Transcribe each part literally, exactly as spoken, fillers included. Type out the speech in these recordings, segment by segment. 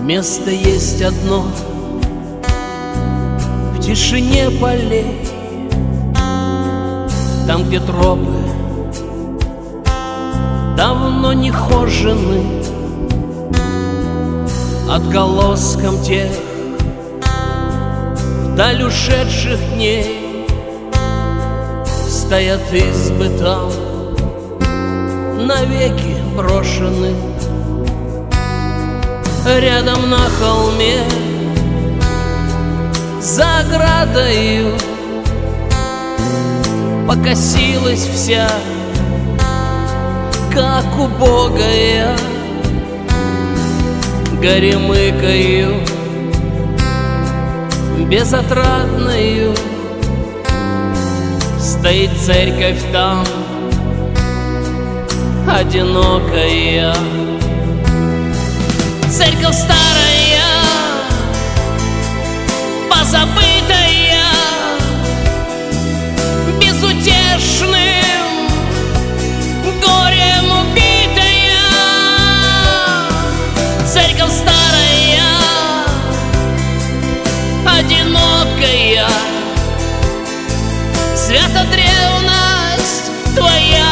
Место есть одно в тишине полей, там, где тропы давно не хожены, отголоском тех вдаль ушедших дней стоят избы там, навеки брошены. Рядом на холме за оградою покосилась вся, как убогая, горемыкою безотрадною стоит церковь там, одинокая. Церковь старая, позабытая, безутешным горем убитая. Церковь старая, одинокая, свята древность твоя.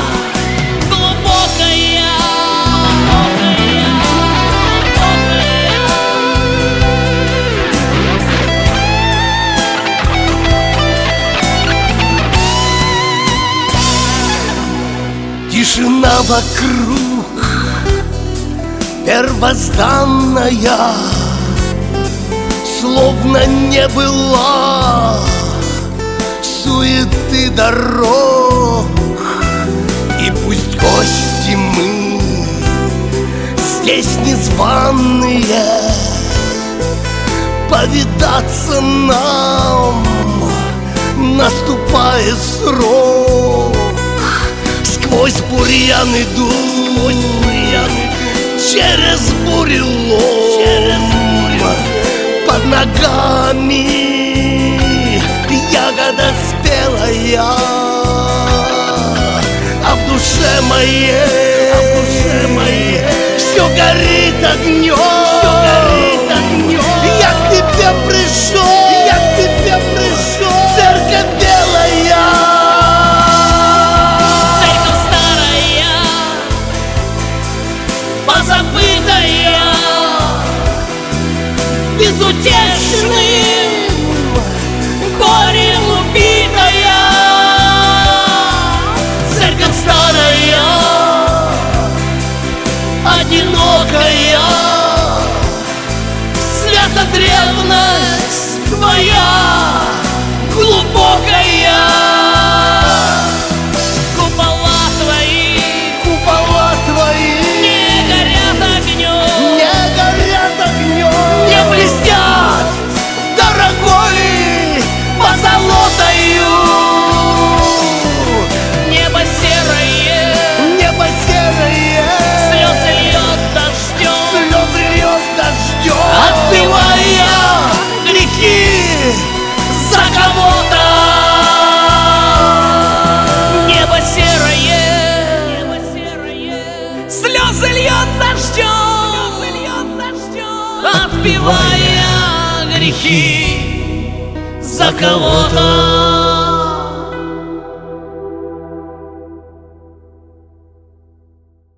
Тишина вокруг первозданная, словно не была суеты дорог. И пусть гости мы здесь незваные, повидаться нам наступает срок. Сквозь бурьян иду, через бурелом, под ногами ягода спелая, а в душе моей, а в душе моей все горит огнем. Я к тебе пришел, я к тебе пришел, церковь белая. Позабытая, безутешным горем убитая. Церковь старая, одинокая, свята древность твоя глубокая. Купола твои, Купола твои не блестят, дорогой, позолотою. Небо серое, Небо серое, слезы льет дождем, слезы льет дождем, отбивая грехи за кого-то. Небо серое, небо серое, слезы льет дождем, отбивая грехи за кого-то.